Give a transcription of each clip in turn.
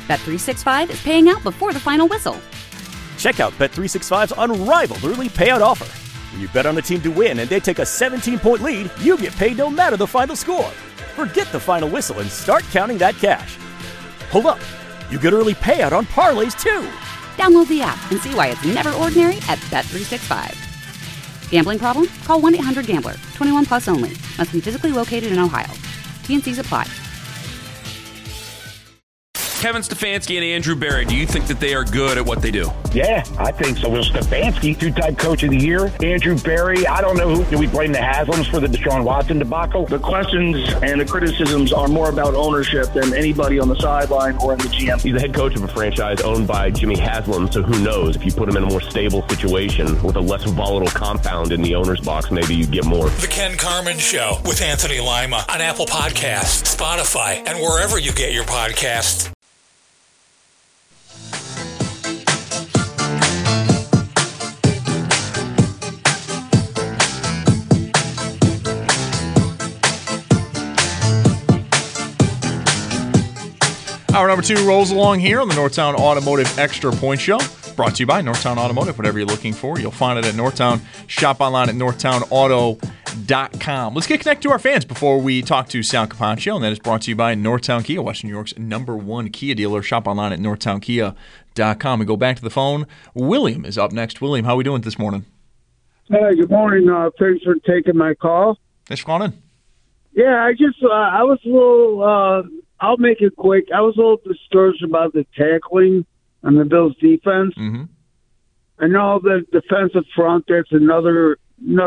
Bet365 is paying out before the final whistle. Check out Bet365's unrivaled early payout offer. When you bet on a team to win and they take a 17-point lead, you get paid no matter the final score. Forget the final whistle and start counting that cash. Hold up. You get early payout on parlays, too. Download the app and see why it's never ordinary at Bet365. Gambling problem? Call 1-800-GAMBLER. 21 plus only. Must be physically located in Ohio. T&Cs apply. Kevin Stefanski and Andrew Berry, do you think that they are good at what they do? Yeah, I think so. Well, Stefanski, two-time coach of the year. Andrew Berry, I don't know who. Do we blame the Haslams for the Deshaun Watson debacle? The questions and the criticisms are more about ownership than anybody on the sideline or in the GM. He's the head coach of a franchise owned by Jimmy Haslam, so who knows? If you put him in a more stable situation with a less volatile compound in the owner's box, maybe you get more. The Ken Carman Show with Anthony Lima on Apple Podcasts, Spotify, and wherever you get your podcasts. Hour number 2 rolls along here on the Northtown Automotive Extra Point Show. Brought to you by Northtown Automotive. Whatever you're looking for, you'll find it at Northtown. Shop online at northtownauto.com. Let's get connected to our fans before we talk to Sal Capaccio, and that is brought to you by Northtown Kia, Western New York's #1 Kia dealer. Shop online at northtownkia.com. We go back to the phone. William is up next. William, how are we doing this morning? Hey, good morning. Thanks for taking my call. Thanks for calling in. Yeah, I was a little, I'll make it quick. I was a little discouraged about the tackling on the Bills' defense. Mm-hmm. I know the defensive front, that's another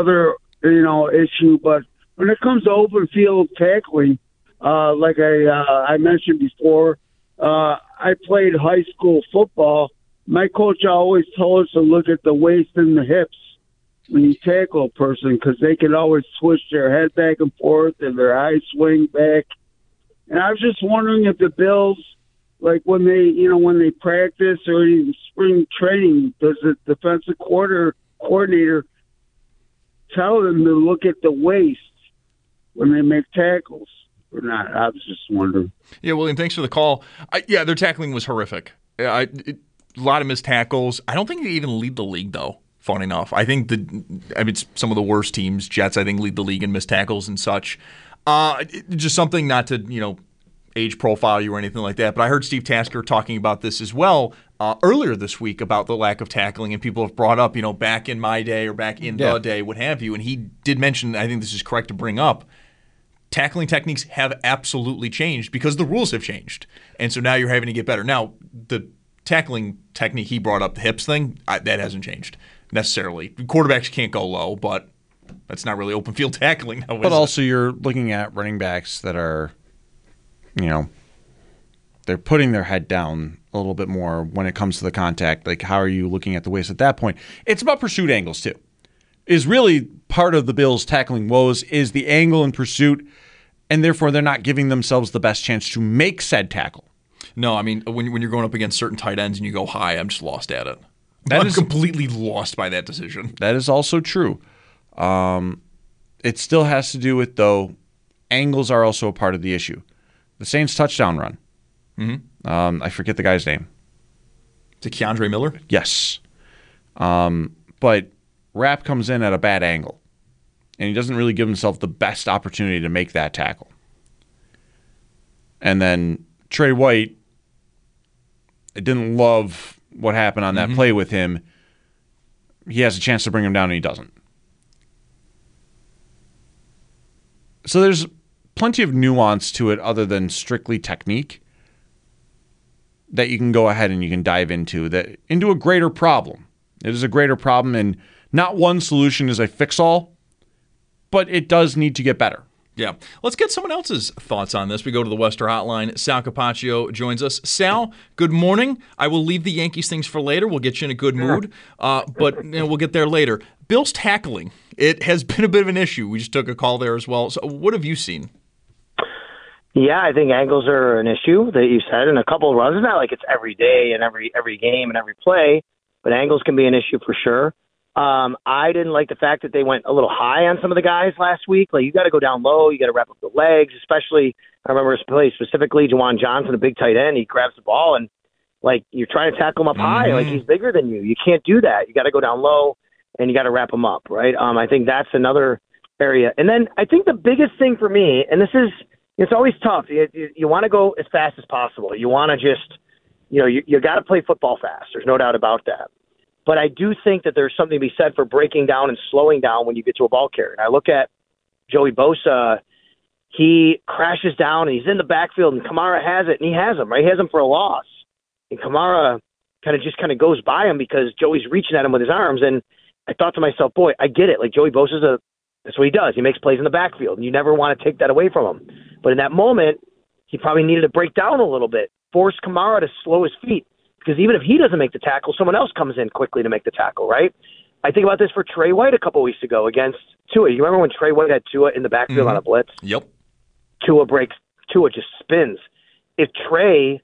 issue, but when it comes to open field tackling, like I mentioned before, I played high school football. My coach always told us to look at the waist and the hips when you tackle a person, because they can always switch their head back and forth and their eyes swing back. And I was just wondering if the Bills, like when they practice or in spring training, does the defensive coordinator tell them to look at the waist when they make tackles or not? I was just wondering. Yeah, William, thanks for the call. Their tackling was horrific. A lot of missed tackles. I don't think they even lead the league, though. Fun enough. I think it's some of the worst teams. Jets, I think, lead the league in missed tackles and such. Just something not to, age profile you or anything like that, but I heard Steve Tasker talking about this as well earlier this week about the lack of tackling, and people have brought up, back in my day or back in the day, what have you, and he did mention, I think this is correct to bring up, tackling techniques have absolutely changed because the rules have changed, and so now you're having to get better. Now, the tackling technique he brought up, the hips thing, that hasn't changed necessarily. Quarterbacks can't go low, but that's not really open field tackling now, but also you're looking at running backs that are, they're putting their head down a little bit more when it comes to the contact. Like, how are you looking at the waist at that point? It's about pursuit angles, too. Is really part of the Bills' tackling woes is the angle in pursuit, and therefore they're not giving themselves the best chance to make said tackle. No, I mean, when you're going up against certain tight ends and you go high, I'm just lost at it. I'm completely lost by that decision. That is also true. It still has to do with, though, angles are also a part of the issue. The Saints touchdown run. Mm-hmm. I forget the guy's name. Is it Keandre Miller? Yes. But Rapp comes in at a bad angle, and he doesn't really give himself the best opportunity to make that tackle. And then Trey White, I didn't love what happened on that play with him. He has a chance to bring him down, and he doesn't. So there's plenty of nuance to it other than strictly technique that you can go ahead and you can dive into a greater problem. It is a greater problem, and not one solution is a fix-all, but it does need to get better. Yeah. Let's get someone else's thoughts on this. We go to the Wester Hotline. Sal Capaccio joins us. Sal, good morning. I will leave the Yankees things for later. We'll get you in a good mood, but we'll get there later. Bills tackling. It has been a bit of an issue. We just took a call there as well. So what have you seen? Yeah, I think angles are an issue that you said, and a couple of runs. It's not like it's every day and every game and every play, but angles can be an issue for sure. I didn't like the fact that they went a little high on some of the guys last week. Like, you got to go down low. You got to wrap up the legs, especially, I remember his play specifically, Juwan Johnson, a big tight end. He grabs the ball and, like, you're trying to tackle him up high. Like, he's bigger than you. You can't do that. You got to go down low and you got to wrap him up, right? I think that's another area. And then I think the biggest thing for me, and it's always tough. You want to go as fast as possible. You want to just, you got to play football fast. There's no doubt about that. But I do think that there's something to be said for breaking down and slowing down when you get to a ball carrier. And I look at Joey Bosa. He crashes down and he's in the backfield, and Kamara has it, and he has him, right? He has him for a loss. And Kamara kind of goes by him because Joey's reaching at him with his arms. And I thought to myself, boy, I get it. Like, Joey Bosa's that's what he does. He makes plays in the backfield, and you never want to take that away from him. But in that moment, he probably needed to break down a little bit, force Kamara to slow his feet. Because even if he doesn't make the tackle, someone else comes in quickly to make the tackle, right? I think about this for Trey White a couple weeks ago against Tua. You remember when Trey White had Tua in the backfield on a blitz? Yep. Tua just spins. If Trey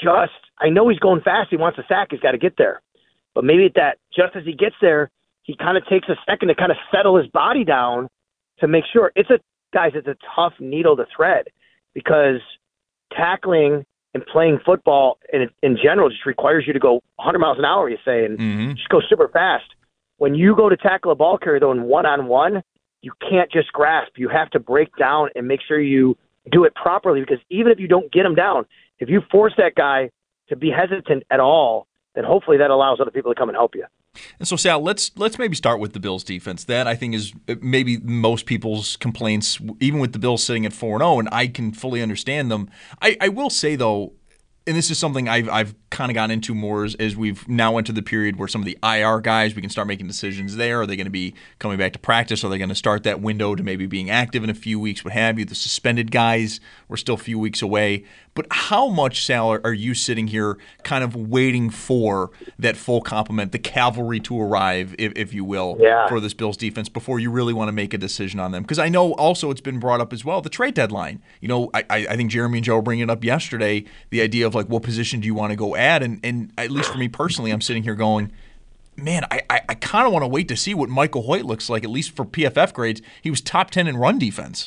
I know he's going fast, he wants a sack, he's got to get there. But maybe just as he gets there, he kind of takes a second to kind of settle his body down to make sure. It's a tough needle to thread, because tackling and playing football in general just requires you to go 100 miles an hour, you say, and just go super fast. When you go to tackle a ball carrier, though, in one-on-one, you can't just grasp. You have to break down and make sure you do it properly, because even if you don't get him down, if you force that guy to be hesitant at all, then hopefully that allows other people to come and help you. And so, Sal, let's maybe start with the Bills' defense. That, I think, is maybe most people's complaints, even with the Bills sitting at 4-0, and I can fully understand them. I will say, though, and this is something I've kind of gotten into more as we've now entered the period where some of the IR guys, we can start making decisions there. Are they going to be coming back to practice? Are they going to start that window to maybe being active in a few weeks, what have you? The suspended guys, we're still a few weeks away. But how much, Sal, are you sitting here kind of waiting for that full complement, the cavalry to arrive, if you will, for this Bills defense before you really want to make a decision on them? Because I know also it's been brought up as well, the trade deadline. I think Jeremy and Joe were bringing it up yesterday, the idea of, like, what position do you want to go at? And at least for me personally, I'm sitting here going, man, I kind of want to wait to see what Michael Hoyt looks like, at least for PFF grades. He was top 10 in run defense.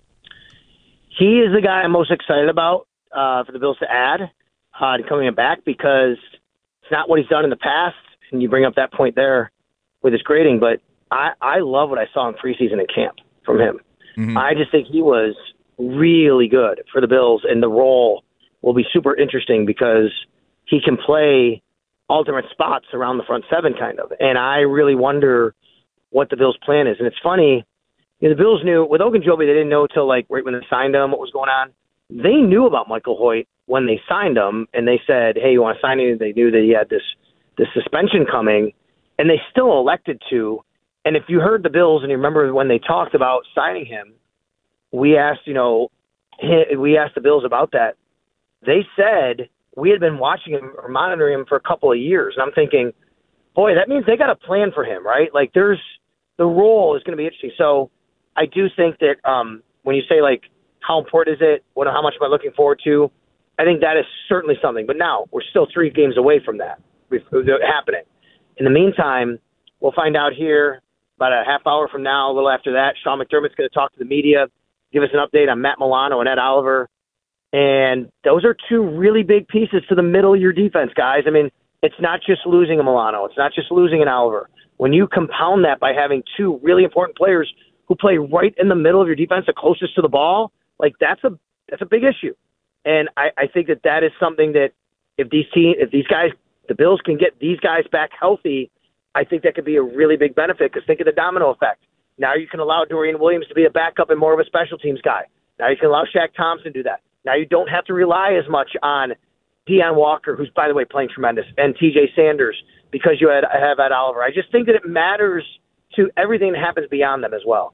He is the guy I'm most excited about for the Bills to add coming back, because it's not what he's done in the past. And you bring up that point there with his grading, but I love what I saw in preseason and camp from him. Mm-hmm. I just think he was really good for the Bills, and the role will be super interesting because he can play all different spots around the front seven, kind of. And I really wonder what the Bills' plan is. And it's funny, the Bills knew with Ogunjobi, they didn't know till, like, right when they signed him what was going on. They knew about Michael Hoyt when they signed him, and they said, hey, you want to sign him? They knew that he had this suspension coming, and they still elected to. And if you heard the Bills and you remember when they talked about signing him, we asked the Bills about that. They said we had been watching him or monitoring him for a couple of years. And I'm thinking, boy, that means they got a plan for him, right? Like, the role is going to be interesting. So I do think that when you say, like, how important is it? How much am I looking forward to? I think that is certainly something. But now we're still 3 games away from that happening. In the meantime, we'll find out here about a half hour from now, a little after that. Sean McDermott's going to talk to the media, give us an update on Matt Milano and Ed Oliver. And those are 2 really big pieces to the middle of your defense, guys. I mean, it's not just losing a Milano. It's not just losing an Oliver. When you compound that by having 2 really important players who play right in the middle of your defense, the closest to the ball, like, that's a big issue. And I think that is something that if these guys, the Bills can get these guys back healthy, I think that could be a really big benefit, because think of the domino effect. Now you can allow Dorian Williams to be a backup and more of a special teams guy. Now you can allow Shaq Thompson to do that. Now you don't have to rely as much on Deion Walker, who's, by the way, playing tremendous, and TJ Sanders, because you have Ed Oliver. I just think that it matters to everything that happens beyond them as well.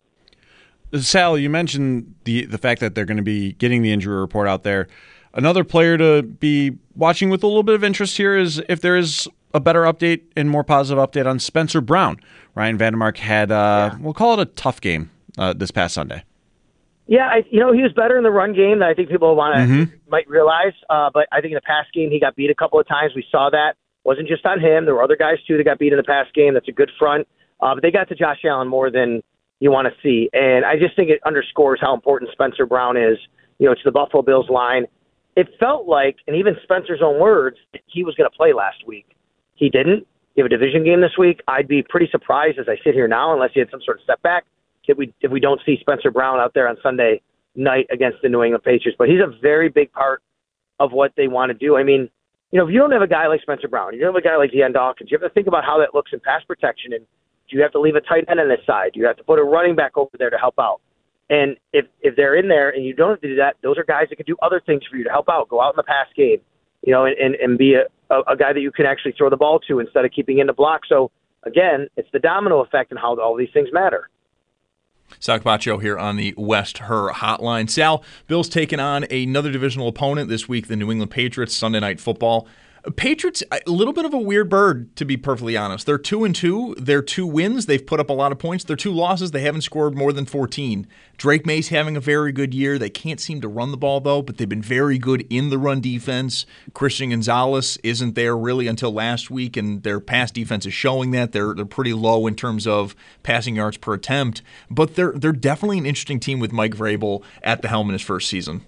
Sal, you mentioned the fact that they're going to be getting the injury report out there. Another player to be watching with a little bit of interest here is if there is a better update and more positive update on Spencer Brown. Ryan Vandermark had, we'll call it a tough game this past Sunday. Yeah, he was better in the run game than I think people might realize. But I think in the past game he got beat a couple of times. We saw that. Wasn't just on him. There were other guys, too, that got beat in the past game. That's a good front. But they got to Josh Allen more than you want to see. And I just think it underscores how important Spencer Brown is, to the Buffalo Bills line. It felt like, and even Spencer's own words, he was going to play last week. He didn't. You have a division game this week. I'd be pretty surprised as I sit here now, unless he had some sort of setback, if we don't see Spencer Brown out there on Sunday night against the New England Patriots. But he's a very big part of what they want to do. I mean, if you don't have a guy like Spencer Brown, you don't have a guy like Deion Dawkins, you have to think about how that looks in pass protection. And do you have to leave a tight end on this side? Do you have to put a running back over there to help out? And if they're in there and you don't have to do that, those are guys that can do other things for you to help out. Go out in the pass game, and be a guy that you can actually throw the ball to instead of keeping in the block. So, again, it's the domino effect and how all these things matter. Sal Capaccio here on the West Her Hotline. Sal, Bills taking on another divisional opponent this week, the New England Patriots, Sunday Night Football. Patriots, a little bit of a weird bird, to be perfectly honest. They're 2-2. Their 2 wins, they've put up a lot of points. Their 2 losses, they haven't scored more than 14. Drake May's having a very good year. They can't seem to run the ball, though, but they've been very good in the run defense. Christian Gonzalez isn't there really until last week, and their pass defense is showing that. They're pretty low in terms of passing yards per attempt, but they're definitely an interesting team with Mike Vrabel at the helm in his first season.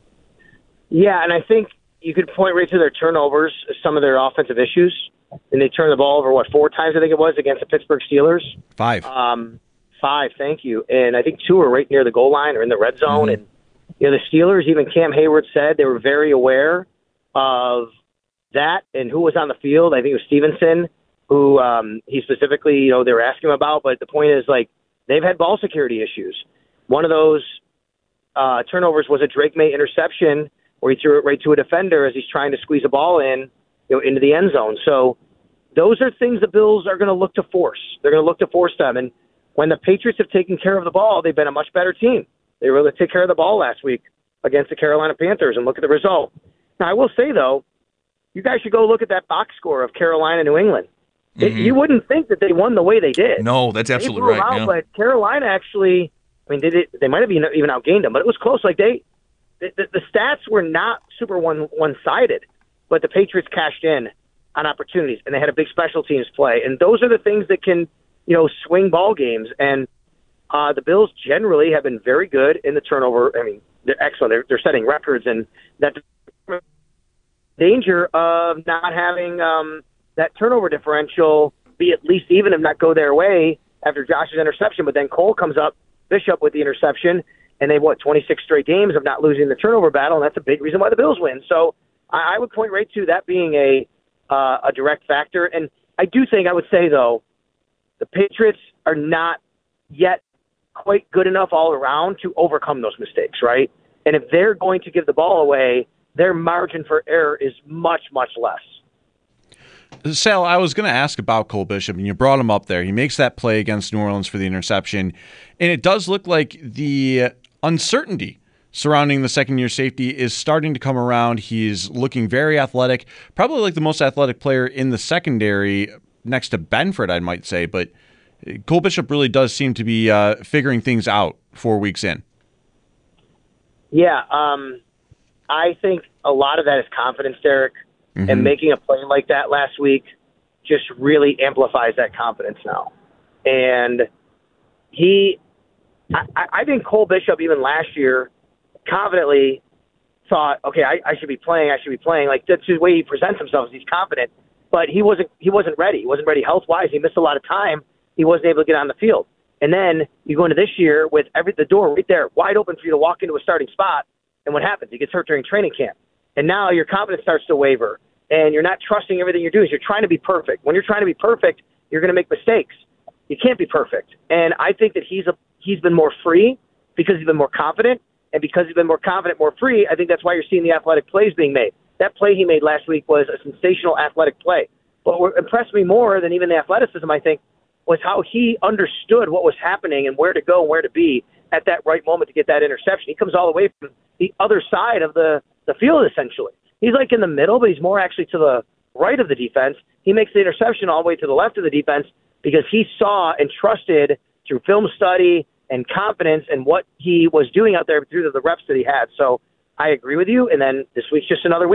Yeah, and I think you could point right to their turnovers, some of their offensive issues. And they turned the ball over, 4 times I think it was, against the Pittsburgh Steelers? 5. 5, thank you. And I think 2 were right near the goal line or in the red zone. Mm-hmm. And, the Steelers, even Cam Hayward said they were very aware of that and who was on the field. I think it was Stevenson, who he specifically, they were asking him about. But the point is, they've had ball security issues. One of those turnovers was a Drake May interception where he threw it right to a defender as he's trying to squeeze a ball in, into the end zone. So those are things the Bills are going to look to force. They're going to look to force them. And when the Patriots have taken care of the ball, they've been a much better team. They were able to take care of the ball last week against the Carolina Panthers, and look at the result. Now, I will say, though, you guys should go look at that box score of Carolina, New England. Mm-hmm. You wouldn't think that they won the way they did. No, that's absolutely right. Out, yeah. But Carolina actually, they might have even outgained them, but it was close. The stats were not super one-sided, but the Patriots cashed in on opportunities, and they had a big special teams play. And those are the things that can, swing ball games. And the Bills generally have been very good in the turnover. They're excellent. They're setting records, and that danger of not having that turnover differential be at least even, if not go their way after Josh's interception. But then Cole comes up, Bishop with the interception, and they've, 26 straight games of not losing the turnover battle, and that's a big reason why the Bills win. So I would point right to that being a direct factor. And I would say, though, the Patriots are not yet quite good enough all around to overcome those mistakes, right? And if they're going to give the ball away, their margin for error is much, much less. Sal, I was going to ask about Cole Bishop, and you brought him up there. He makes that play against New Orleans for the interception, and it does look like the uncertainty surrounding the second-year safety is starting to come around. He's looking very athletic, probably like the most athletic player in the secondary next to Benford, I might say, but Cole Bishop really does seem to be figuring things out 4 weeks in. Yeah, I think a lot of that is confidence, Derek. Mm-hmm. And making a play like that last week just really amplifies that confidence now. And I think Cole Bishop, even last year, confidently thought, okay, I should be playing. Like, that's the way he presents himself, is he's confident. But he wasn't ready. He wasn't ready health-wise. He missed a lot of time. He wasn't able to get on the field. And then you go into this year with the door right there, wide open for you to walk into a starting spot. And what happens? He gets hurt during training camp. And now your confidence starts to waver, and you're not trusting everything you're doing. You're trying to be perfect. When you're trying to be perfect, you're going to make mistakes. You can't be perfect. And I think that he's been more free because he's been more confident, and because he's been more confident, more free, I think that's why you're seeing the athletic plays being made. That play he made last week was a sensational athletic play. But what impressed me more than even the athleticism, I think, was how he understood what was happening and where to go and where to be at that right moment to get that interception. He comes all the way from the other side of the field, essentially. He's like in the middle, but he's more actually to the right of the defense. He makes the interception all the way to the left of the defense because he saw and trusted through film study and confidence and what he was doing out there through the reps that he had. So I agree with you. And then this week's just another week.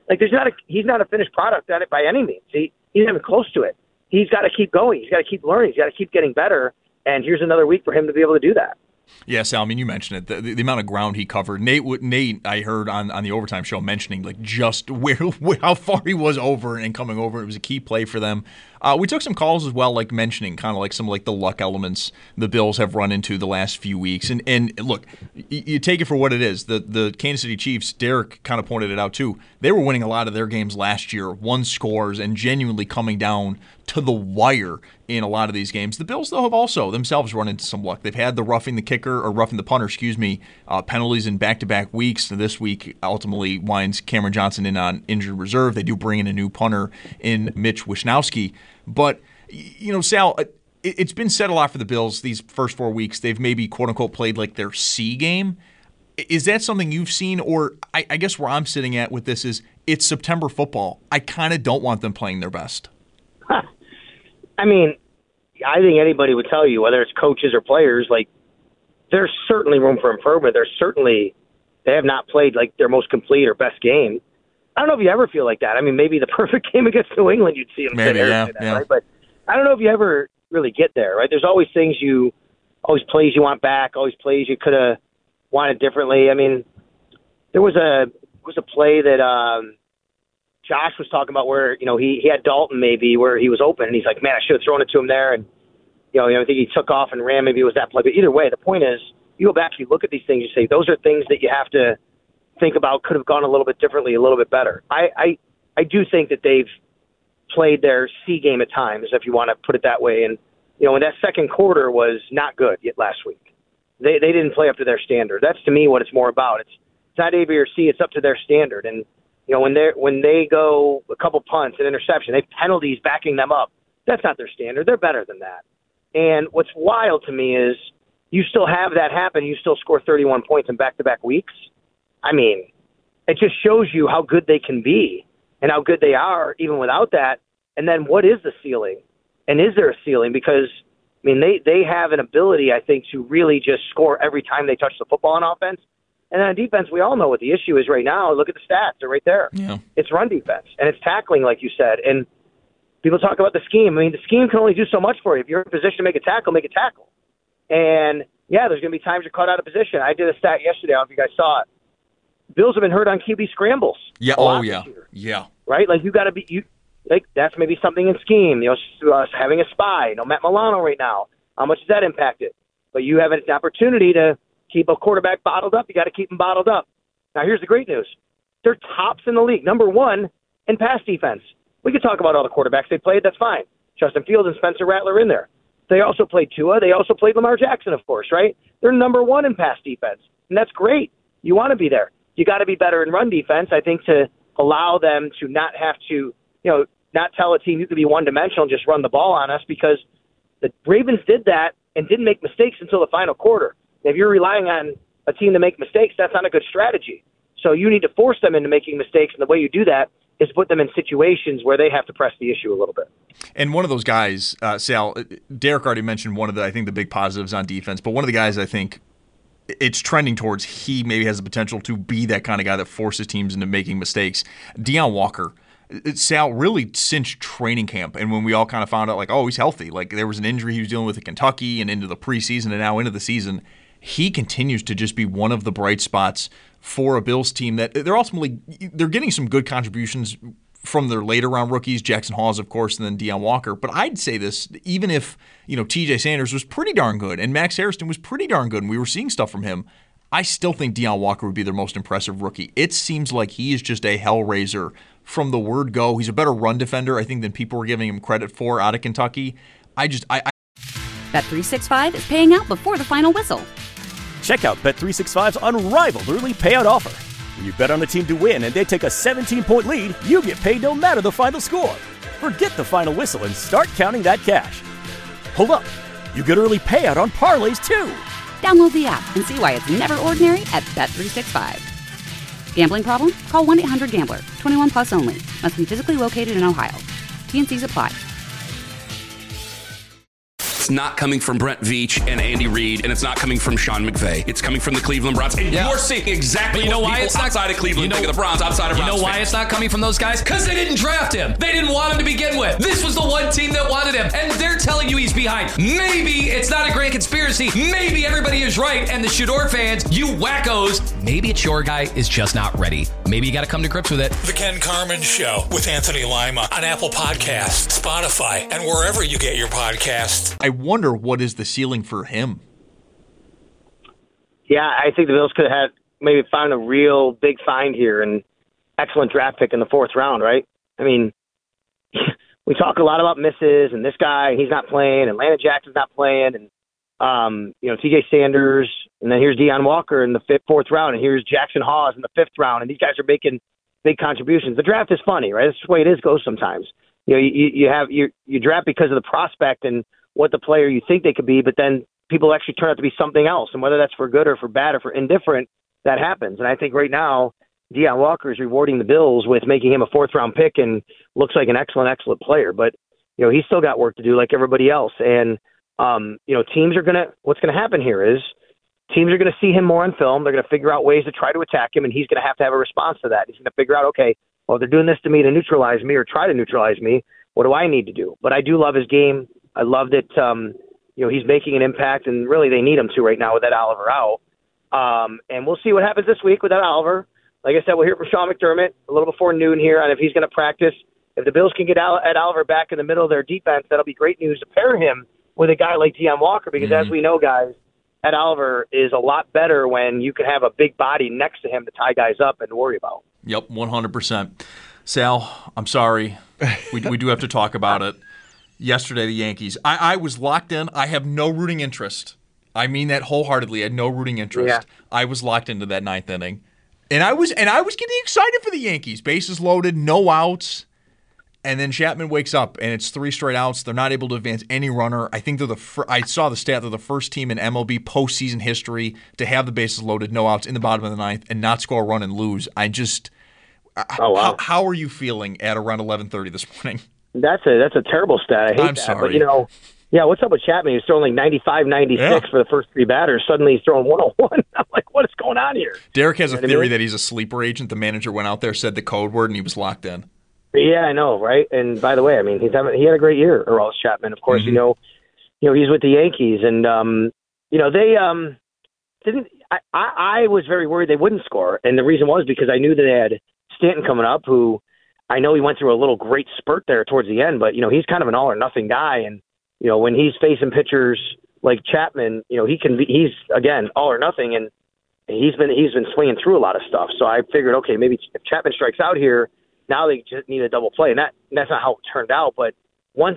Like he's not a finished product at it by any means. He's not even close to it. He's got to keep going. He's got to keep learning. He's got to keep getting better. And here's another week for him to be able to do that. Yeah, Sal, I mean, you mentioned it, the amount of ground he covered. Nate, I heard on the Overtime show mentioning like just how far he was over and coming over. It was a key play for them. We took some calls as well, like mentioning kind of like some like the luck elements the Bills have run into the last few weeks. And look, you take it for what it is. The Kansas City Chiefs, Derek kind of pointed it out too. They were winning a lot of their games last year, won scores, and genuinely coming down to the wire in a lot of these games. The Bills, though, have also themselves run into some luck. They've had the roughing the punter, penalties in back-to-back weeks. So this week ultimately winds Cameron Johnson in on injured reserve. They do bring in a new punter in Mitch Wishnowsky. But, Sal, it's been said a lot for the Bills these first 4 weeks. They've maybe, quote-unquote, played like their C game. Is that something you've seen? Or I guess where I'm sitting at with this is it's September football. I kind of don't want them playing their best. I mean, I think anybody would tell you, whether it's coaches or players, like there's certainly room for improvement. They have not played like their most complete or best game. I don't know if you ever feel like that. I mean, maybe the perfect game against New England, you'd see them maybe, yeah. Right? But I don't know if you ever really get there, right? There's always always plays you want back, always plays you could have wanted differently. I mean, there was a play that Josh was talking about where, he had Dalton maybe where he was open and he's like, man, I should have thrown it to him there. And, I think he took off and ran. Maybe it was that play. But either way, the point is you go back, you look at these things, you say, those are things that you have to think about could have gone a little bit differently, a little bit better. I do think that they've played their C game at times, if you want to put it that way. And, when that second quarter was not good yet last week. They didn't play up to their standard. That's to me what it's more about. It's not A, B, or C. It's up to their standard. And, when they go a couple punts, an interception, they have penalties backing them up. That's not their standard. They're better than that. And what's wild to me is you still have that happen. You still score 31 points in back-to-back weeks. I mean, it just shows you how good they can be and how good they are even without that. And then what is the ceiling? And is there a ceiling? Because, I mean, they have an ability, I think, to really just score every time they touch the football on offense. And then on defense, we all know what the issue is right now. Look at the stats. They're right there. Yeah. It's run defense, and it's tackling, like you said. And people talk about the scheme. I mean, the scheme can only do so much for you. If you're in a position to make a tackle, make a tackle. And, yeah, there's going to be times you're caught out of position. I did a stat yesterday. I don't know if you guys saw it. Bills have been hurt on QB scrambles. Yeah. Oh, yeah. Yeah. Right? Like, you got to be that's maybe something in scheme. Having a spy. Matt Milano right now. How much does that impact it? But you have an opportunity to keep a quarterback bottled up. You got to keep him bottled up. Now, here's the great news. They're tops in the league, number one in pass defense. We could talk about all the quarterbacks they played. That's fine. Justin Fields and Spencer Rattler in there. They also played Tua. They also played Lamar Jackson, of course, right? They're number one in pass defense, and that's great. You want to be there. You got to be better in run defense, I think, to allow them to not have to, not tell a team you could be one-dimensional and just run the ball on us, because the Ravens did that and didn't make mistakes until the final quarter. If you're relying on a team to make mistakes, that's not a good strategy. So you need to force them into making mistakes, and the way you do that is put them in situations where they have to press the issue a little bit. And one of those guys, Sal, Derek already mentioned one of the big positives on defense, but one of the guys I think it's trending towards he maybe has the potential to be that kind of guy that forces teams into making mistakes. Deion Walker. Sal, really since training camp and when we all kind of found out, like, oh, he's healthy. Like there was an injury he was dealing with at Kentucky and into the preseason and now into the season. He continues to just be one of the bright spots for a Bills team that they're getting some good contributions from their later round rookies, Jackson Hawes, of course, and then Deion Walker. But I'd say this, even if, TJ Sanders was pretty darn good and Max Harrison was pretty darn good and we were seeing stuff from him, I still think Deion Walker would be their most impressive rookie. It seems like he is just a hellraiser from the word go. He's a better run defender, I think, than people were giving him credit for out of Kentucky. Bet365 is paying out before the final whistle. Check out Bet365's unrivaled early payout offer. When you bet on a team to win and they take a 17-point lead, you get paid no matter the final score. Forget the final whistle and start counting that cash. Hold up. You get early payout on parlays, too. Download the app and see why it's never ordinary at Bet365. Gambling problem? Call 1-800-GAMBLER. 21 plus only. Must be physically located in Ohio. T&Cs apply. it's not coming from Brent Veach and Andy Reid, and it's not coming from Sean McVay. It's coming from the Cleveland Browns. And you're seeing exactly what people outside of Cleveland think of the Browns, outside of Browns. You know why it's not coming from those guys? Because they didn't draft him. They didn't want him to begin with. This was the one team that wanted him, and they're telling you he's behind. Maybe it's not a great conspiracy. Maybe everybody is right, and the Shador fans, you wackos, maybe it's your guy is just not ready. Maybe you got to come to grips with it. The Ken Carman Show with Anthony Lima on Apple Podcasts, Spotify, and wherever you get your podcasts. I wonder what is the ceiling for him. Yeah, I think the Bills could have maybe found a real big find here and excellent draft pick in the 4th round, right? I mean, we talk a lot about misses and this guy, he's not playing, and Landon Jackson's not playing, and TJ Sanders, and then here's Deion Walker in the 4th round, and here's Jackson Hawes in the 5th round, and these guys are making big contributions. The draft is funny, right? That's the way it goes sometimes. You draft because of the prospect and what the player you think they could be, but then people actually turn out to be something else, and whether that's for good or for bad or for indifferent, that happens. And I think right now Deion Walker is rewarding the Bills with making him a 4th round pick and looks like an excellent player, but he's still got work to do like everybody else. And teams are what's going to happen here is teams are going to see him more on film. They're going to figure out ways to try to attack him, and he's going to have a response to that. He's going to figure out, okay, well, they're doing this to me to neutralize me or try to neutralize me. What do I need to do? But I do love his game. I love that, he's making an impact, and really they need him to right now with that Oliver out. And we'll see what happens this week with that Oliver. Like I said, we'll hear from Sean McDermott a little before noon here on if he's going to practice. If the Bills can get Ed Oliver back in the middle of their defense, that'll be great news to pair him with a guy like Deion Walker, because as we know, guys, Ed Oliver is a lot better when you can have a big body next to him to tie guys up and worry about. Yep, 100%. Sal, I'm sorry. We do have to talk about it. Yesterday, the Yankees. I was locked in. I have no rooting interest. I mean that wholeheartedly. I had no rooting interest. Yeah. I was locked into that 9th inning. And I was getting excited for the Yankees. Bases loaded, no outs. And then Chapman wakes up, and it's 3 straight outs. They're not able to advance any runner. I think I saw the stat. They're the first team in MLB postseason history to have the bases loaded, no outs in the bottom of the 9th, and not score a run and lose. How are you feeling at around 11:30 this morning? That's a terrible stat. I hate that. Sorry. But what's up with Chapman? He's throwing like 95, 96 for the first 3 batters. Suddenly he's throwing 101. I'm like, what is going on here? Derek has a theory that he's a sleeper agent. The manager went out there, said the code word, and he was locked in. Yeah, I know, right? And by the way, I mean he had a great year, Aroldis Chapman. Of course, he's with the Yankees, and they didn't. I was very worried they wouldn't score, and the reason was because I knew that they had Stanton coming up, who I know he went through a little great spurt there towards the end, but he's kind of an all or nothing guy, and when he's facing pitchers like Chapman, he's again all or nothing, and he's been swinging through a lot of stuff. So I figured, okay, maybe if Chapman strikes out here. Now they just need a double play, and that's not how it turned out. But once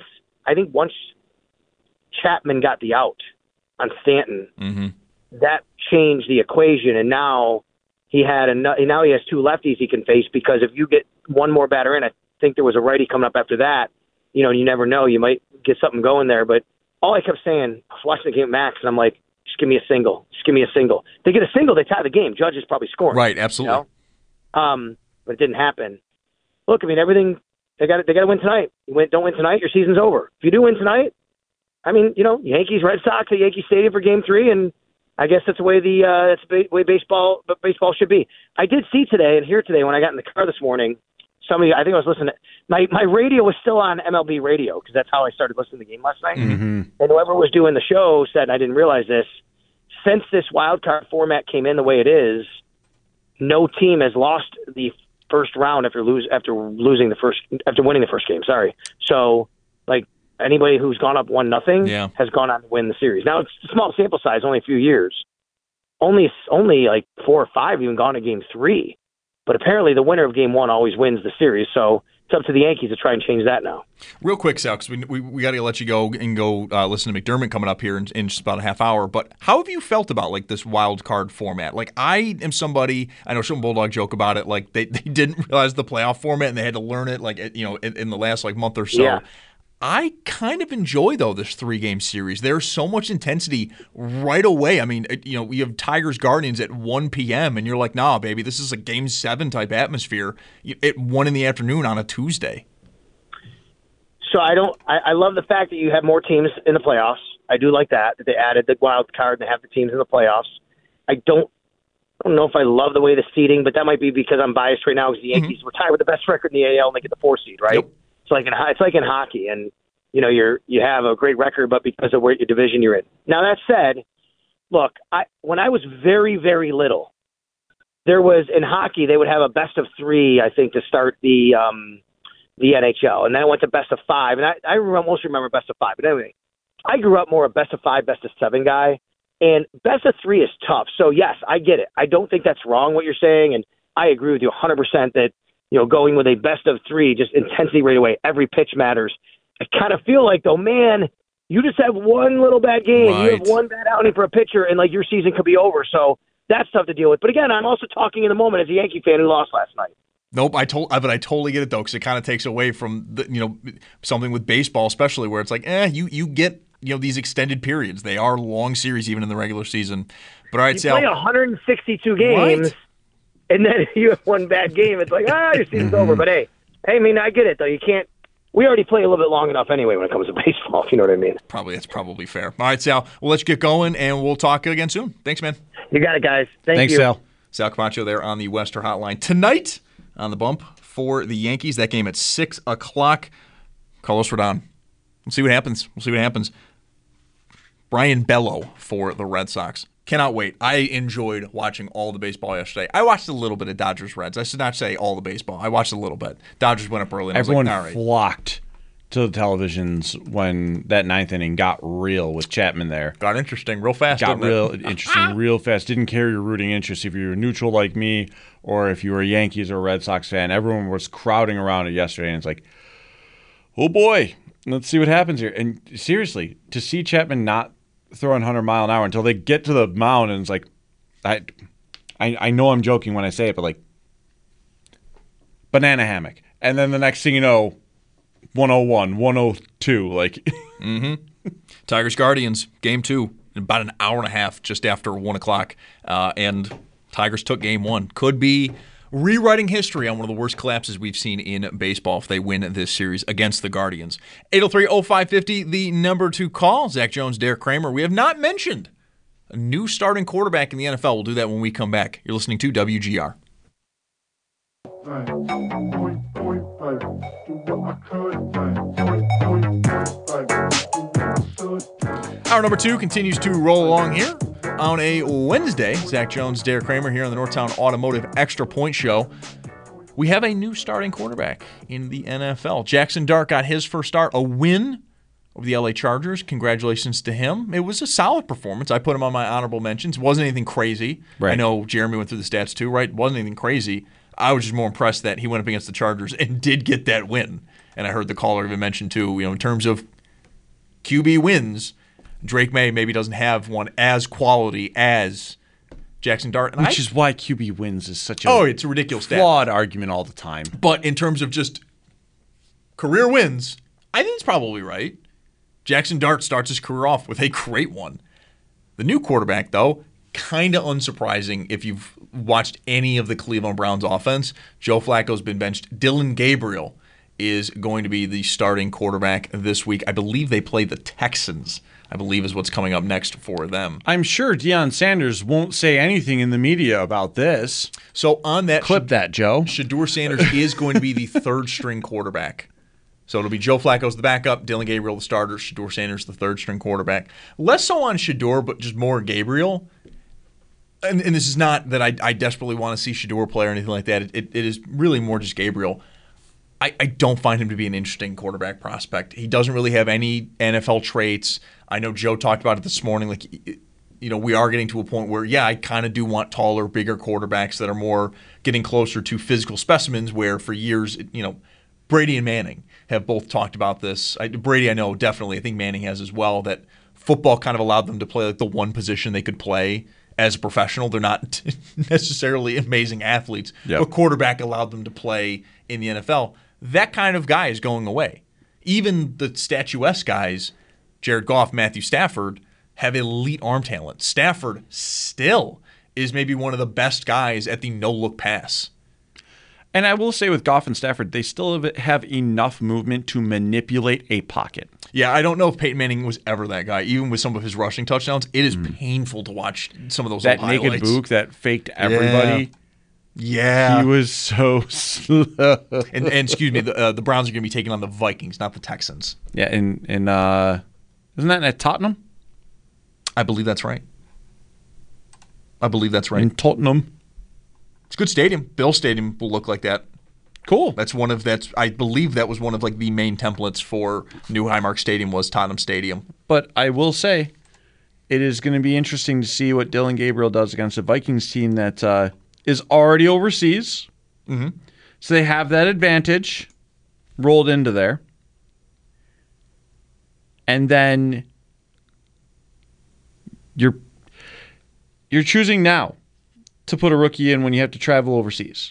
Chapman got the out on Stanton, that changed the equation, and now he has 2 lefties he can face, because if you get one more batter in, I think there was a righty coming up after that. You never know, you might get something going there. But all I kept saying, I was watching the game at Max, and I'm like, just give me a single, just give me a single. They get a single, they tie the game. Judge is probably scoring, right? Absolutely. But it didn't happen. Look, I mean, everything they got to win tonight. Don't win tonight, your season's over. If you do win tonight, I mean, Yankees, Red Sox at Yankee Stadium for Game 3, and I guess that's the way way baseball should be. I did see today and hear today when I got in the car this morning. I think I was listening. My radio was still on MLB radio because that's how I started listening to the game last night. And whoever was doing the show said, and I didn't realize this, since this wild card format came in the way it is, no team has lost the first round after winning the first game. Sorry. So, like, anybody who's gone up 1-0 has gone on to win the series. Now it's a small sample size, only a few years. Only like 4 or 5 even gone to Game 3. But apparently the winner of Game 1 always wins the series. So it's up to the Yankees to try and change that now. Real quick, Sal, because we got to let you go and go listen to McDermott coming up here in just about a half hour. But how have you felt about like this wild card format? Like, I am somebody, I know some Bulldog joke about it. Like they didn't realize the playoff format and they had to learn it like in the last like month or so. Yeah. I kind of enjoy, though, this 3-game series. There's so much intensity right away. I mean, we have Tigers Guardians at 1 p.m., and you're like, nah, baby, this is a Game 7 type atmosphere at 1 in the afternoon on a Tuesday. So I love the fact that you have more teams in the playoffs. I do like that they added the wild card and they have the teams in the playoffs. I don't know if I love the way the seeding, but that might be because I'm biased right now because the Yankees were tied with the best record in the AL and they get the 4 seed, right? Yep. It's like in hockey, and you have a great record, but because of where your division you're in. Now that said, look, when I was very, very little, there was in hockey they would have a best of 3, I think, to start the NHL, and then it went to best of 5, and I mostly remember best of 5. But anyway, I grew up more a best of 5, best of 7 guy, and best of 3 is tough. So yes, I get it. I don't think that's wrong what you're saying, and I agree with you 100% that going with a best of 3, just intensity right away, every pitch matters. I kind of feel like, though, man, you just have one little bad game. Right. You have one bad outing for a pitcher, and, your season could be over. So that's tough to deal with. But, again, I'm also talking in the moment as a Yankee fan who lost last night. Nope, but I totally get it, though, because it kind of takes away from, something with baseball, especially where it's like, you get, these extended periods. They are long series even in the regular season. But, all right, you play 162 games. Right. And then you have one bad game. It's like, your season's over. But, hey, I mean, I get it, though. You can't. We already play a little bit long enough anyway when it comes to baseball, if you know what I mean. That's probably fair. All right, Sal, we'll let you get going, and we'll talk again soon. Thanks, man. You got it, guys. Thanks, you. Sal. Sal Camacho there on the Wester Hotline. Tonight on the bump for the Yankees, that game at 6 o'clock. Carlos Rodon. We'll see what happens. Brian Bello for the Red Sox. Cannot wait. I enjoyed watching all the baseball yesterday. I watched a little bit of Dodgers-Reds. I should not say all the baseball. I watched a little bit. Dodgers went up early. And everyone I was like, all right. Flocked to the televisions when that 9th inning got real with Chapman there. Got interesting real fast. Got real interesting real fast. Didn't care your rooting interest. If you were neutral like me or if you were a Yankees or a Red Sox fan, everyone was crowding around it yesterday. And it's like, oh boy, let's see what happens here. And seriously, to see Chapman not throwing 100-mile-an-hour until they get to the mound, and it's like, I know I'm joking when I say it, but banana hammock, and then the next thing you know, 101, 102, Tigers Guardians game 2 in about an hour and a half, just after 1 o'clock, and Tigers took game 1. Could be rewriting history on one of the worst collapses we've seen in baseball if they win this series against the Guardians. 803-0550, the number to call. Zach Jones, Derek Kramer. We have not mentioned a new starting quarterback in the NFL. We'll do that when we come back. You're listening to WGR. Hour number 2 continues to roll along here on a Wednesday. Zach Jones, Derek Kramer here on the Northtown Automotive Extra Point Show. We have a new starting quarterback in the NFL. Jackson Dart got his first start, a win over the LA Chargers. Congratulations to him. It was a solid performance. I put him on my honorable mentions. Wasn't anything crazy. Right. I know Jeremy went through the stats too, right? Wasn't anything crazy. I was just more impressed that he went up against the Chargers and did get that win. And I heard the caller even mention too, in terms of QB wins, Drake May maybe doesn't have one as quality as Jackson Dart. And which is why QB wins is such a it's a ridiculous flawed argument all the time. But in terms of just career wins, I think it's probably right. Jackson Dart starts his career off with a great one. The new quarterback, though, kind of unsurprising if you've watched any of the Cleveland Browns offense. Joe Flacco's been benched. Dylan Gabriel is going to be the starting quarterback this week. I believe they play the Texans, I believe is what's coming up next for them. I'm sure Deion Sanders won't say anything in the media about this. So on that, clip that, Joe. Shedeur Sanders is going to be the third-string quarterback. So it'll be Joe Flacco's the backup, Dylan Gabriel the starter, Shedeur Sanders the third-string quarterback. Less so on Shedeur, but just more Gabriel. And this is not that I desperately want to see Shedeur play or anything like that. It is really more just Gabriel. I don't find him to be an interesting quarterback prospect. He doesn't really have any NFL traits. I know Joe talked about it this morning. We are getting to a point where, I kind of do want taller, bigger quarterbacks that are more getting closer to physical specimens, where for years, Brady and Manning have both talked about this. Brady, I know, definitely. I think Manning has as well, that football kind of allowed them to play the one position they could play as a professional. They're not necessarily amazing athletes, but quarterback allowed them to play in the NFL. That kind of guy is going away. Even the statuesque guys, Jared Goff, Matthew Stafford, have elite arm talent. Stafford still is maybe one of the best guys at the no-look pass. And I will say with Goff and Stafford, they still have enough movement to manipulate a pocket. Yeah, I don't know if Peyton Manning was ever that guy. Even with some of his rushing touchdowns, it is painful to watch some of those that old naked highlights. Book that faked everybody. Yeah. He was so slow. And excuse me, the Browns are going to be taking on the Vikings, not the Texans. Yeah, and isn't that at Tottenham? I believe that's right. In Tottenham. It's a good stadium. Bill Stadium will look like that. Cool. I believe that was one of like the main templates for New Highmark Stadium was Tottenham Stadium. But I will say, it is going to be interesting to see what Dillon Gabriel does against a Vikings team that is already overseas. Mm-hmm. So they have that advantage rolled into there. And then you're choosing now to put a rookie in when you have to travel overseas.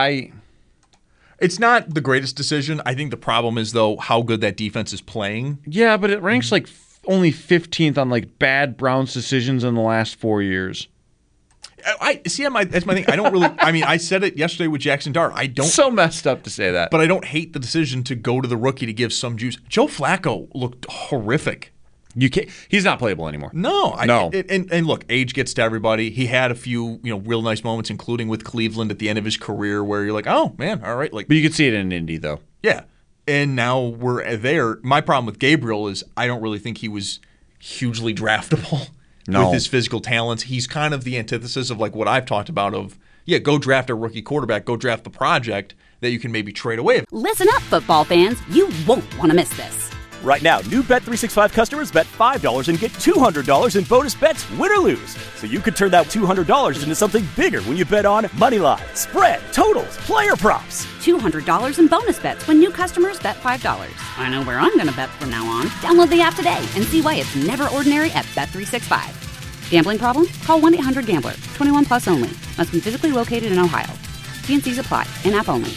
It's not the greatest decision. I think the problem is, though, how good that defense is playing. Yeah, but it ranks like only 15th on like bad Browns decisions in the last 4 years. That's my thing. I don't really. I mean, I said it yesterday with Jackson Dart. I don't. So messed up to say that, but I don't hate the decision to go to the rookie to give some juice. Joe Flacco looked horrific. He's not playable anymore. No. No. And look, age gets to everybody. He had a few, real nice moments, including with Cleveland at the end of his career, where you're like, oh man, all right. Like, but you could see it in Indy though. Yeah. And now we're there. My problem with Gabriel is I don't really think he was hugely draftable with his physical talents. He's kind of the antithesis of like what I've talked about of, go draft a rookie quarterback, go draft the project that you can maybe trade away. Listen up, football fans. You won't want to miss this. Right now, new Bet365 customers bet $5 and get $200 in bonus bets, win or lose. So you could turn that $200 into something bigger when you bet on money line, spread, totals, player props. $200 in bonus bets when new customers bet $5. I know where I'm going to bet from now on. Download the app today and see why it's never ordinary at Bet365. Gambling problem? Call 1-800-GAMBLER. 21 plus only. Must be physically located in Ohio. T&Cs apply. In-app only.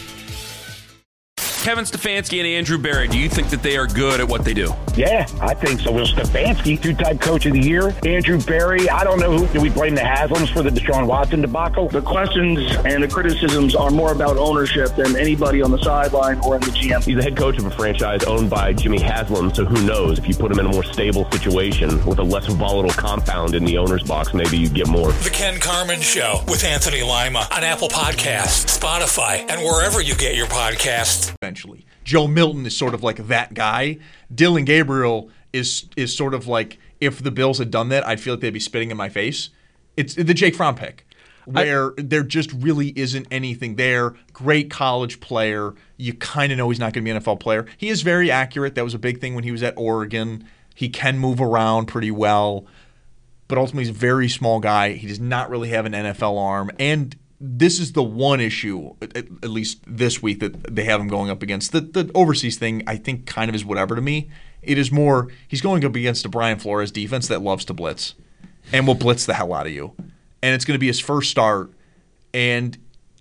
Kevin Stefanski and Andrew Berry, do you think that they are good at what they do? Yeah, I think so. Will Stefanski, two-time coach of the year. Andrew Berry, I don't know who. Do we blame the Haslams for the Deshaun Watson debacle? The questions and the criticisms are more about ownership than anybody on the sideline or in the GM. He's the head coach of a franchise owned by Jimmy Haslam, so who knows? If you put him in a more stable situation with a less volatile compound in the owner's box, maybe you get more. The Ken Carman Show with Anthony Lima on Apple Podcasts, Spotify, and wherever you get your podcasts. Joe Milton is sort of like that guy. Dillon Gabriel is sort of like, if the Bills had done that, I'd feel like they'd be spitting in my face. It's the Jake Fromm pick, where there just really isn't anything there. Great college player. You kind of know he's not going to be an NFL player. He is very accurate. That was a big thing when he was at Oregon. He can move around pretty well, but ultimately he's a very small guy. He does not really have an NFL arm, and this is the one issue, at least this week, that they have him going up against. The overseas thing, I think, kind of is whatever to me. It is more, he's going up against a Brian Flores defense that loves to blitz and will blitz the hell out of you. And it's going to be his first start. And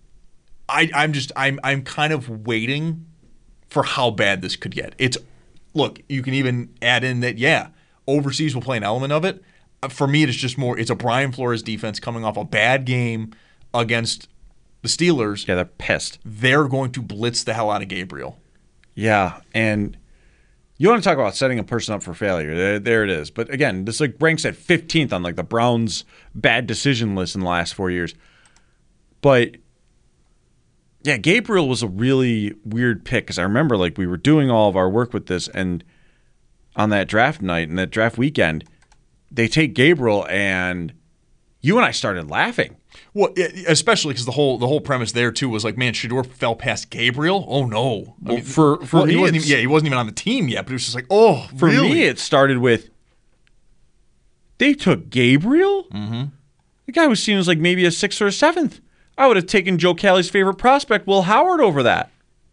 I'm kind of waiting for how bad this could get. Look, you can even add in that, overseas will play an element of it. For me, it's just more, it's a Brian Flores defense coming off a bad game against the Steelers. Yeah, they're pissed. They're going to blitz the hell out of Gabriel. Yeah, and you want to talk about setting a person up for failure. There it is. But again, this ranks at 15th on the Browns' bad decision list in the last 4 years. But yeah, Gabriel was a really weird pick because I remember we were doing all of our work with this, and on that draft night and that draft weekend, they take Gabriel, and you and I started laughing. Well, especially because the whole premise there too was like, man, Shedeur fell past Gabriel. Oh no! Well, for me, he wasn't even on the team yet. But it was just like, oh, for really? me, it started with they took Gabriel. Mm-hmm. The guy was seen as maybe a 6th or a 7th. I would have taken Joe Callie's favorite prospect, Will Howard, over that.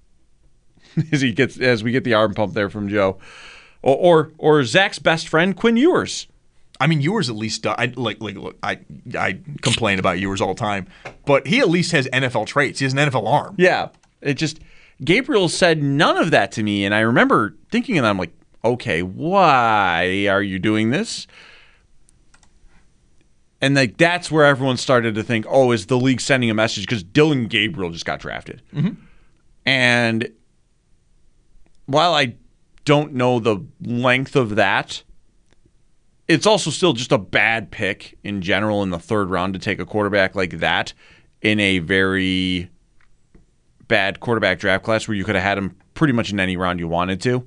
as we get the arm pump there from Joe, or Zach's best friend Quinn Ewers. I mean, Ewers at least. I complain about Ewers all the time, but he at least has NFL traits. He has an NFL arm. Yeah, Gabriel said none of that to me, and I remember thinking of that. I'm like, okay, why are you doing this? And that's where everyone started to think, oh, is the league sending a message? Because Dillon Gabriel just got drafted. Mm-hmm. And while I don't know the length of that, it's also still just a bad pick in general in the third round to take a quarterback like that in a very bad quarterback draft class where you could have had him pretty much in any round you wanted to.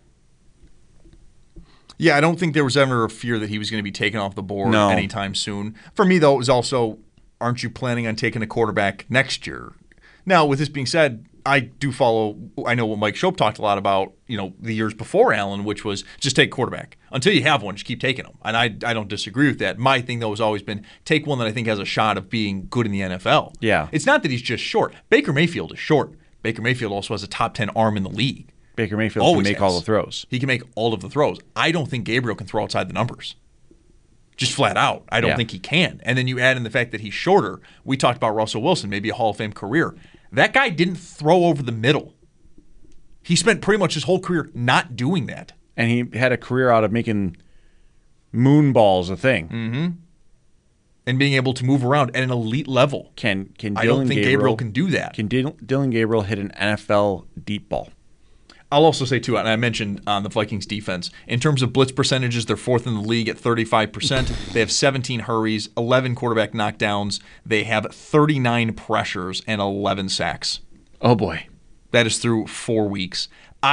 Yeah, I don't think there was ever a fear that he was going to be taken off the board No. anytime soon. For me, though, it was also, aren't you planning on taking a quarterback next year? Now, with this being said, I do follow, I know what Mike Shope talked a lot about, the years before Allen, which was just take quarterback. Until you have one, just keep taking them. And I don't disagree with that. My thing, though, has always been take one that I think has a shot of being good in the NFL. Yeah. It's not that he's just short. Baker Mayfield is short. Baker Mayfield also has a top 10 arm in the league. Baker Mayfield can make all the throws. He can make all of the throws. I don't think Gabriel can throw outside the numbers. Just flat out. I don't think he can. And then you add in the fact that he's shorter. We talked about Russell Wilson, maybe a Hall of Fame career. That guy didn't throw over the middle. He spent pretty much his whole career not doing that. And he had a career out of making moon balls a thing. Mm-hmm. And being able to move around at an elite level. Can I don't think Gabriel can do that. Can Dillon Gabriel hit an NFL deep ball? I'll also say, too, and I mentioned on the Vikings defense, in terms of blitz percentages, they're fourth in the league at 35%. They have 17 hurries, 11 quarterback knockdowns. They have 39 pressures and 11 sacks. Oh, boy. That is through 4 weeks.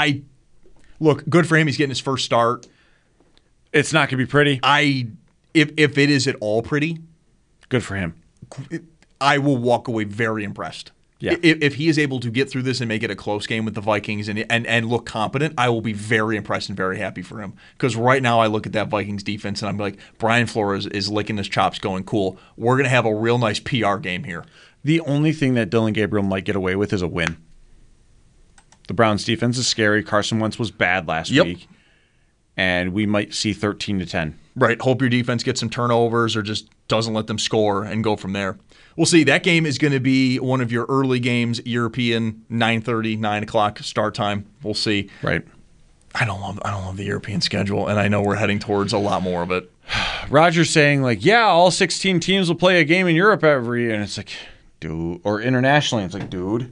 Look, good for him. He's getting his first start. It's not going to be pretty. If it is at all pretty, good for him. I will walk away very impressed. Yeah. If he is able to get through this and make it a close game with the Vikings and look competent, I will be very impressed and very happy for him. Because right now I look at that Vikings defense and I'm like, Brian Flores is licking his chops going, cool. We're going to have a real nice PR game here. The only thing that Dillon Gabriel might get away with is a win. The Browns defense is scary. Carson Wentz was bad last week. And we might see 13-10. Right. Hope your defense gets some turnovers or just doesn't let them score and go from there. We'll see. That game is going to be one of your early games, European, 9:30, 9 o'clock start time. We'll see. Right. I don't love the European schedule, and I know we're heading towards a lot more of it. Roger's saying, all 16 teams will play a game in Europe every year. And it's like, dude. Or internationally. It's like, dude.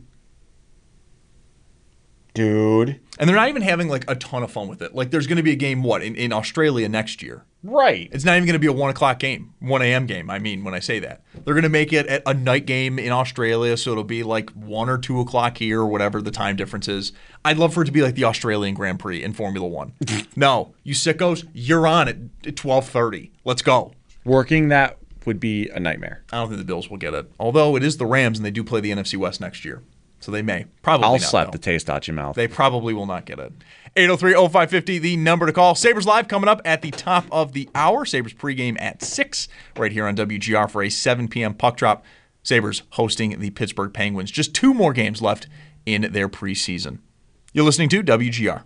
And they're not even having a ton of fun with it. There's going to be a game, in Australia next year. Right. It's not even going to be a 1 o'clock game, 1 a.m. game, I mean, when I say that. They're going to make it a night game in Australia, so it'll be 1 or 2 o'clock here or whatever the time difference is. I'd love for it to be like the Australian Grand Prix in Formula One. No, you sickos, you're on at 12:30. Let's go. Working that would be a nightmare. I don't think the Bills will get it. Although it is the Rams, and they do play the NFC West next year. So they may. Probably I'll not, slap though. the taste out your mouth. They probably will not get it. 803-0550, the number to call. Sabres Live coming up at the top of the hour. Sabres pregame at 6 right here on WGR for a 7 p.m. puck drop. Sabres hosting the Pittsburgh Penguins. Just 2 more games left in their preseason. You're listening to WGR.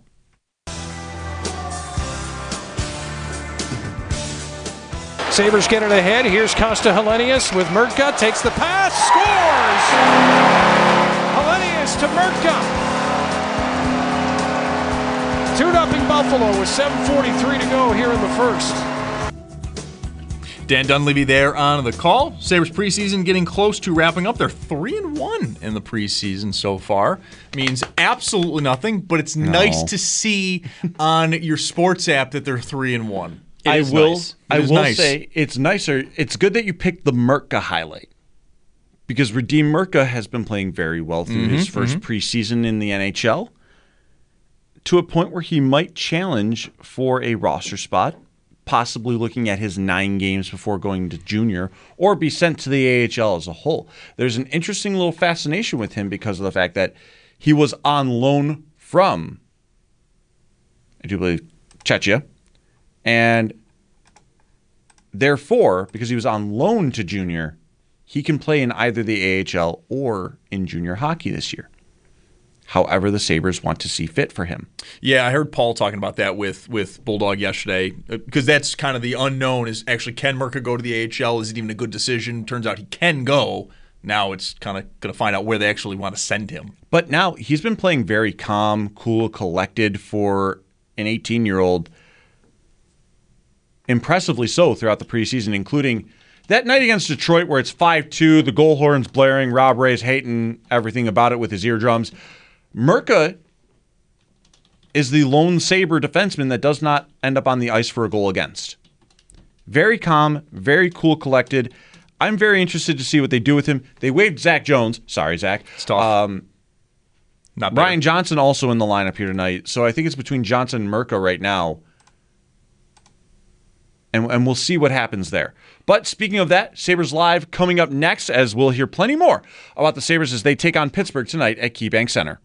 Sabres get it ahead. Here's Costa Helenius with Murtka. Takes the pass. Scores! Helenius to Murtka. 2-0 Buffalo with 7:43 to go here in the first. Dan Dunleavy there on the call. Sabres preseason getting close to wrapping up. They're 3-1 in the preseason so far. Means absolutely nothing, but it's nice to see on your sports app that they're 3-1. I will say it's nicer. It's good that you picked the Murtka highlight because Radim Murtka has been playing very well through his first preseason in the NHL to a point where he might challenge for a roster spot, possibly looking at his 9 games before going to junior or be sent to the AHL as a whole. There's an interesting little fascination with him because of the fact that he was on loan from, I do believe, Czechia. And therefore, because he was on loan to junior, he can play in either the AHL or in junior hockey this year. However, the Sabres want to see fit for him. Yeah, I heard Paul talking about that with Bulldog yesterday because that's kind of the unknown is actually can Murtka go to the AHL? Is it even a good decision? Turns out he can go. Now it's kind of going to find out where they actually want to send him. But now he's been playing very calm, cool, collected for an 18-year-old. Impressively so throughout the preseason, including that night against Detroit where it's 5-2, the goal horn's blaring, Rob Ray's hating everything about it with his eardrums. Murka is the lone Sabre defenseman that does not end up on the ice for a goal against. Very calm, very cool, collected. I'm very interested to see what they do with him. They waived Zach Jones. Sorry, Zach. It's tough. Not Ryan Johnson also in the lineup here tonight. So I think it's between Johnson and Murka right now. And we'll see what happens there. But speaking of that, Sabres Live coming up next, as we'll hear plenty more about the Sabres as they take on Pittsburgh tonight at KeyBank Center.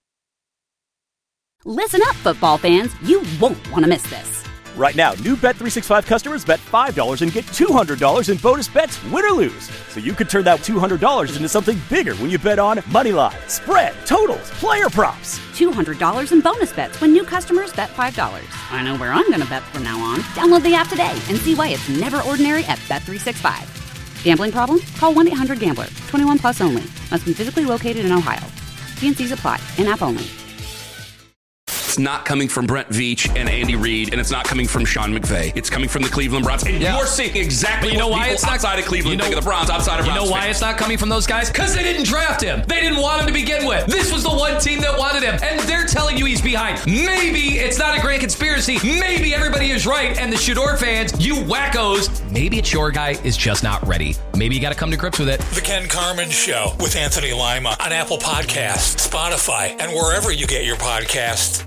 Listen up, football fans. You won't want to miss this. Right now, new Bet365 customers bet $5 and get $200 in bonus bets, win or lose. So you could turn that $200 into something bigger when you bet on moneyline, spread, totals, player props. $200 in bonus bets when new customers bet $5. I know where I'm going to bet from now on. Download the app today and see why it's never ordinary at Bet365. Gambling problem? Call 1-800-GAMBLER. 21 plus only. Must be physically located in Ohio. T&Cs apply. In-app only. It's not coming from Brent Veach and Andy Reid, and it's not coming from Sean McVay. It's coming from the Cleveland Browns. And you're seeing exactly you know what why people it's not, outside of Cleveland think of the Browns, outside of Browns. You know why fans. it's not coming from those guys? Because they didn't draft him. They didn't want him to begin with. This was the one team that wanted him, and they're telling you he's behind. Maybe it's not a grand conspiracy. Maybe everybody is right, and the Shador fans, you wackos, maybe it's your guy is just not ready. Maybe you got to come to grips with it. The Ken Carman Show with Anthony Lima on Apple Podcasts, Spotify, and wherever you get your podcasts.